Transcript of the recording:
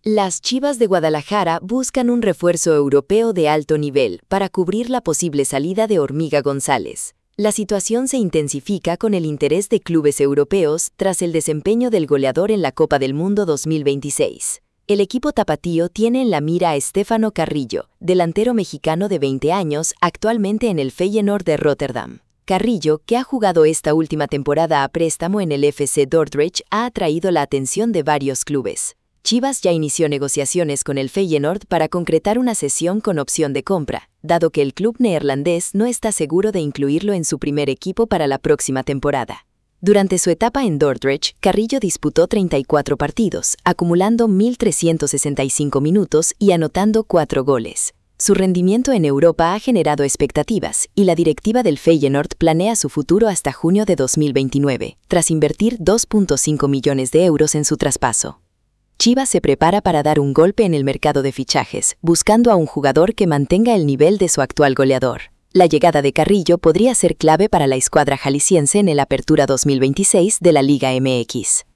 Las Chivas de Guadalajara buscan un refuerzo europeo de alto nivel para cubrir la posible salida de Hormiga González. La situación se intensifica con el interés de clubes europeos tras el desempeño del goleador en la Copa del Mundo 2026. El equipo tapatío tiene en la mira a Stefano Carrillo, delantero mexicano de 20 años, actualmente en el Feyenoord de Rotterdam. Carrillo, que ha jugado esta última temporada a préstamo en el FC Dordrecht, ha atraído la atención de varios clubes. Chivas ya inició negociaciones con el Feyenoord para concretar una cesión con opción de compra, dado que el club neerlandés no está seguro de incluirlo en su primer equipo para la próxima temporada. Durante su etapa en Dordrecht, Carrillo disputó 34 partidos, acumulando 1.365 minutos y anotando 4 goles. Su rendimiento en Europa ha generado expectativas y la directiva del Feyenoord planea su futuro hasta junio de 2029, tras invertir 2.5 millones de euros en su traspaso. Chivas se prepara para dar un golpe en el mercado de fichajes, buscando a un jugador que mantenga el nivel de su actual goleador. La llegada de Carrillo podría ser clave para la escuadra jalisciense en el Apertura 2026 de la Liga MX.